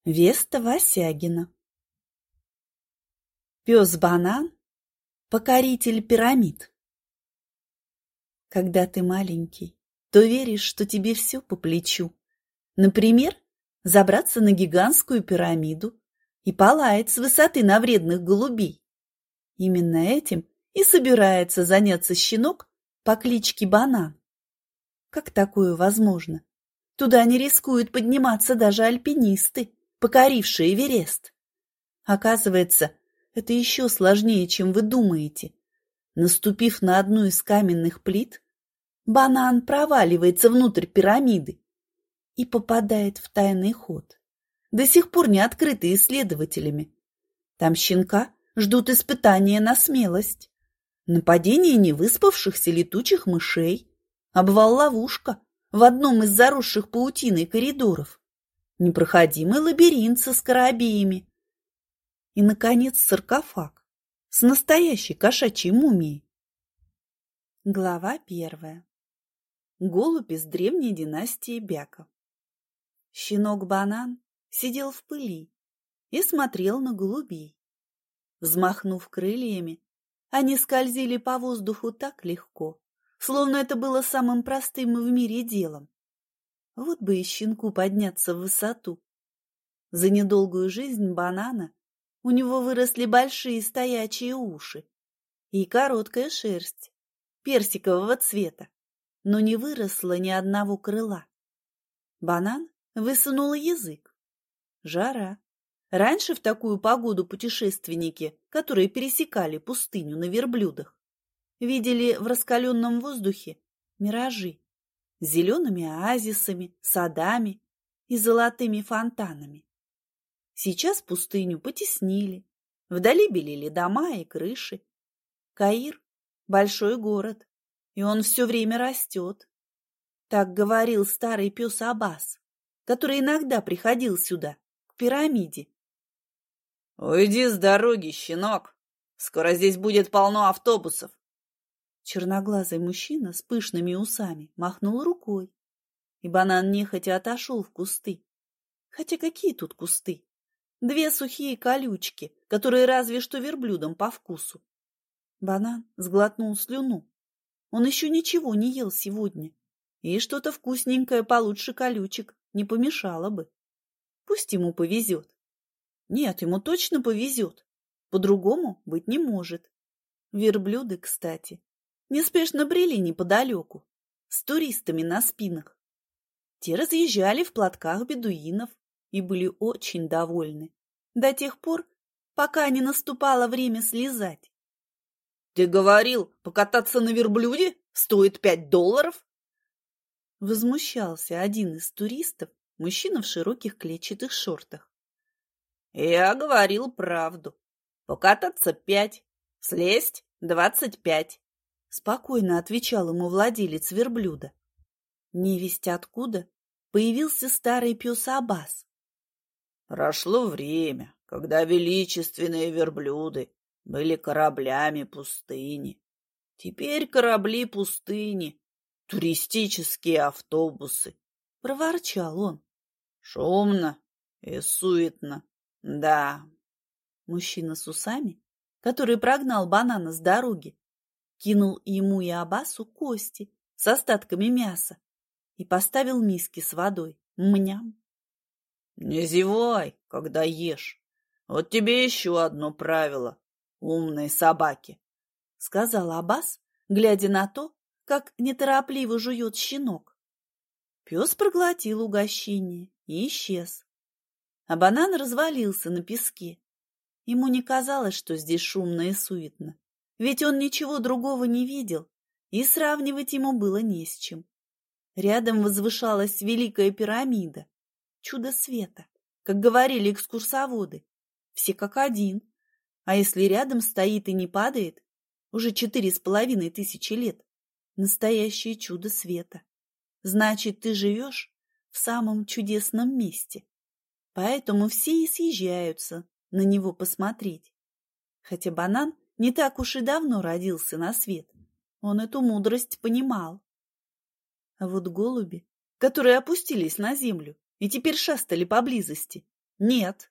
Веста Васягина. Пес-банан — покоритель пирамид. Когда ты маленький, то веришь, что тебе все по плечу. Например, забраться на гигантскую пирамиду и полаять с высоты на вредных голубей. Именно этим и собирается заняться щенок по кличке Банан. Как такое возможно? Туда не рискуют подниматься даже альпинисты, покорившие Эверест. Оказывается, это еще сложнее, чем вы думаете. Наступив на одну из каменных плит, Банан проваливается внутрь пирамиды и попадает в тайный ход, до сих пор не открытый исследователями. Там щенка ждут испытания на смелость, нападение невыспавшихся летучих мышей, обвал-ловушка в одном из заросших паутиной коридоров, непроходимый лабиринт со скоробеями и, наконец, саркофаг с настоящей кошачьей мумией. Глава 1. Голубь из древней династии Бяков. Щенок-банан сидел в пыли и смотрел на голубей. Взмахнув крыльями, они скользили по воздуху так легко, словно это было самым простым в мире делом. Вот бы и щенку подняться в высоту. За недолгую жизнь банана у него выросли большие стоячие уши и короткая шерсть персикового цвета, но не выросло ни одного крыла. Банан высунул язык. Жара. Раньше в такую погоду путешественники, которые пересекали пустыню на верблюдах, видели в раскаленном воздухе миражи с зелеными оазисами, садами и золотыми фонтанами. Сейчас пустыню потеснили, вдали белели дома и крыши. Каир — большой город, и он все время растет. Так говорил старый пес Аббас, который иногда приходил сюда, к пирамиде. «Уйди с дороги, щенок! Скоро здесь будет полно автобусов!» Черноглазый мужчина с пышными усами махнул рукой, и банан нехотя отошел в кусты. Хотя какие тут кусты? Две сухие колючки, которые разве что верблюдам по вкусу. Банан сглотнул слюну. Он еще ничего не ел сегодня, и что-то вкусненькое получше колючек не помешало бы. Пусть ему повезет. Нет, ему точно повезет. По-другому быть не может. Верблюды, кстати, неспешно брели неподалеку, с туристами на спинах. Те разъезжали в платках бедуинов и были очень довольны до тех пор, пока не наступало время слезать. «Ты говорил, покататься на верблюде стоит $5?» Возмущался один из туристов, мужчина в широких клетчатых шортах. «Я говорил правду. Покататься 5, слезть 25. Спокойно отвечал ему владелец верблюда. Невесть откуда появился старый пес Аббас. Прошло время, когда величественные верблюды были кораблями пустыни. Теперь корабли пустыни, туристические автобусы. Проворчал он. Шумно и суетно, да. Мужчина с усами, который прогнал банана с дороги, кинул ему и Аббасу кости с остатками мяса и поставил миски с водой. Мням. Не зевай, когда ешь. Вот тебе еще одно правило, умной собаки, — сказал Аббас, глядя на то, как неторопливо жует щенок. Пес проглотил угощение и исчез. А банан развалился на песке. Ему не казалось, что здесь шумно и суетно, ведь он ничего другого не видел, и сравнивать ему было не с чем. Рядом возвышалась Великая пирамида, чудо света, как говорили экскурсоводы, все как один. А если рядом стоит и не падает, уже 4500 лет, настоящее чудо света. Значит, ты живешь в самом чудесном месте. Поэтому все и съезжаются на него посмотреть. Хотя банан не так уж и давно родился на свет. Он эту мудрость понимал. А вот голуби, которые опустились на землю и теперь шастали поблизости, Нет.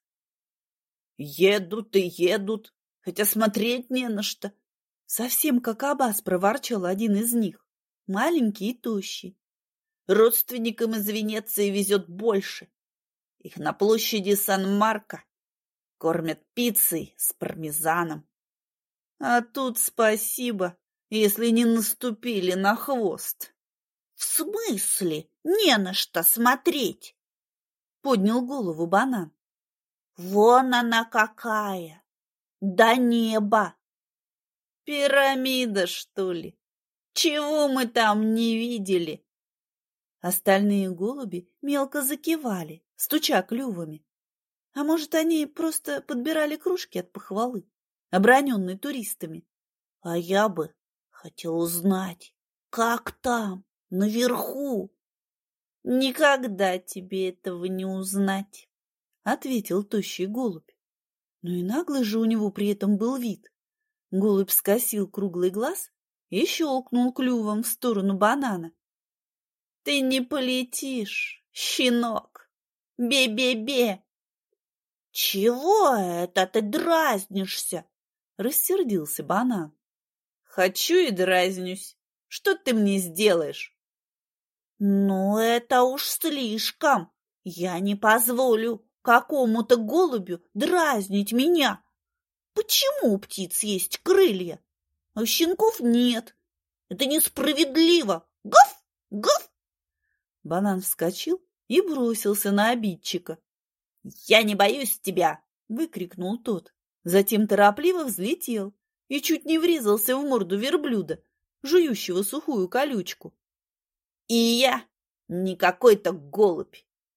Едут и едут, хотя смотреть не на что. Совсем как Аббас проворчал один из них, маленький и тощий. Родственникам из Венеции везет больше. Их на площади Сан-Марко кормят пиццей с пармезаном. А тут спасибо, если не наступили на хвост. — В смысле? Не на что смотреть? — поднял голову Банан. — Вон она какая! До неба! — Пирамида, что ли? Чего мы там не видели? Остальные голуби мелко закивали, стуча клювами. А может, они просто подбирали кружки от похвалы, оброненной туристами. А я бы хотел узнать, как там, наверху. — Никогда тебе этого не узнать, — ответил тощий голубь. Ну и наглый же у него при этом был вид. Голубь скосил круглый глаз и щелкнул клювом в сторону Банана. — Ты не полетишь, щенок! Бе-бе-бе! — Чего это ты дразнишься? — рассердился Банан. — Хочу и дразнюсь. Что ты мне сделаешь? — Ну, это уж слишком. Я не позволю какому-то голубю дразнить меня. Почему у птиц есть крылья, а у щенков нет? Это несправедливо. Гав! Гав! Банан вскочил и бросился на обидчика. — Я не боюсь тебя! — выкрикнул тот. Затем торопливо взлетел и чуть не врезался в морду верблюда, жующего сухую колючку. — И я не какой-то голубь.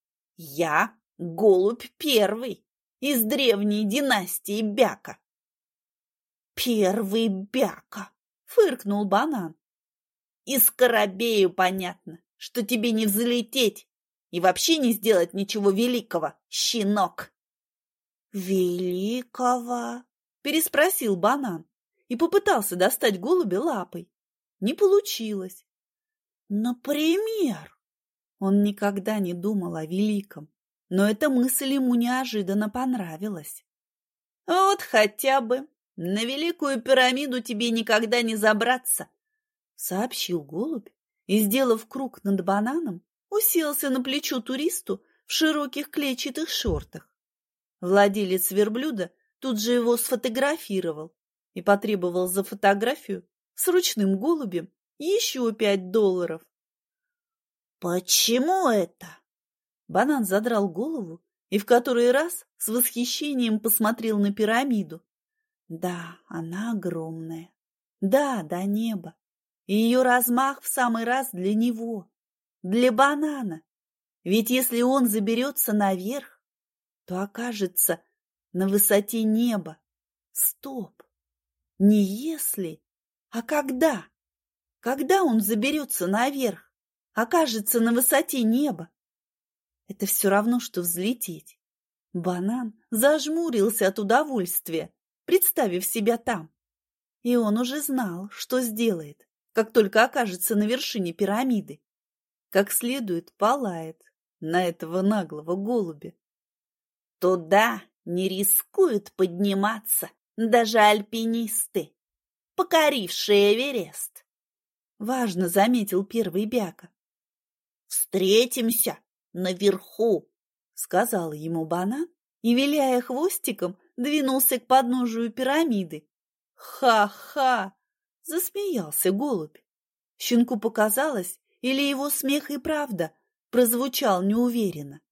Я голубь первый из древней династии Бяка. — Первый Бяка! — фыркнул Банан. — И скоробею понятно, что тебе не взлететь и вообще не сделать ничего великого, щенок. — Великого? — переспросил Банан и попытался достать голубя лапой. Не получилось. — Например? Он никогда не думал о великом, но эта мысль ему неожиданно понравилась. — Вот хотя бы на Великую пирамиду тебе никогда не забраться, — сообщил голубь и, сделав круг над Бананом, уселся на плечо туристу в широких клетчатых шортах. Владелец верблюда тут же его сфотографировал и потребовал за фотографию с ручным голубем еще $5. Почему это? Банан задрал голову и в который раз с восхищением посмотрел на пирамиду. Да, она огромная. Да, до неба. И ее размах в самый раз для него, для Банана. Ведь если он заберется наверх, то окажется на высоте неба. Стоп! Не если, а когда? Когда он заберется наверх, окажется на высоте неба? Это все равно, что взлететь. Банан зажмурился от удовольствия, представив себя там. И он уже знал, что сделает, как только окажется на вершине пирамиды. Как следует полает на этого наглого голубя. Туда не рискуют подниматься даже альпинисты, покорившие Эверест. Важно заметил первый Бяка. Встретимся наверху, сказал ему Банан и, виляя хвостиком, двинулся к подножию пирамиды. Ха-ха! Засмеялся голубь. Щенку показалось, или его смех и правда прозвучал неуверенно.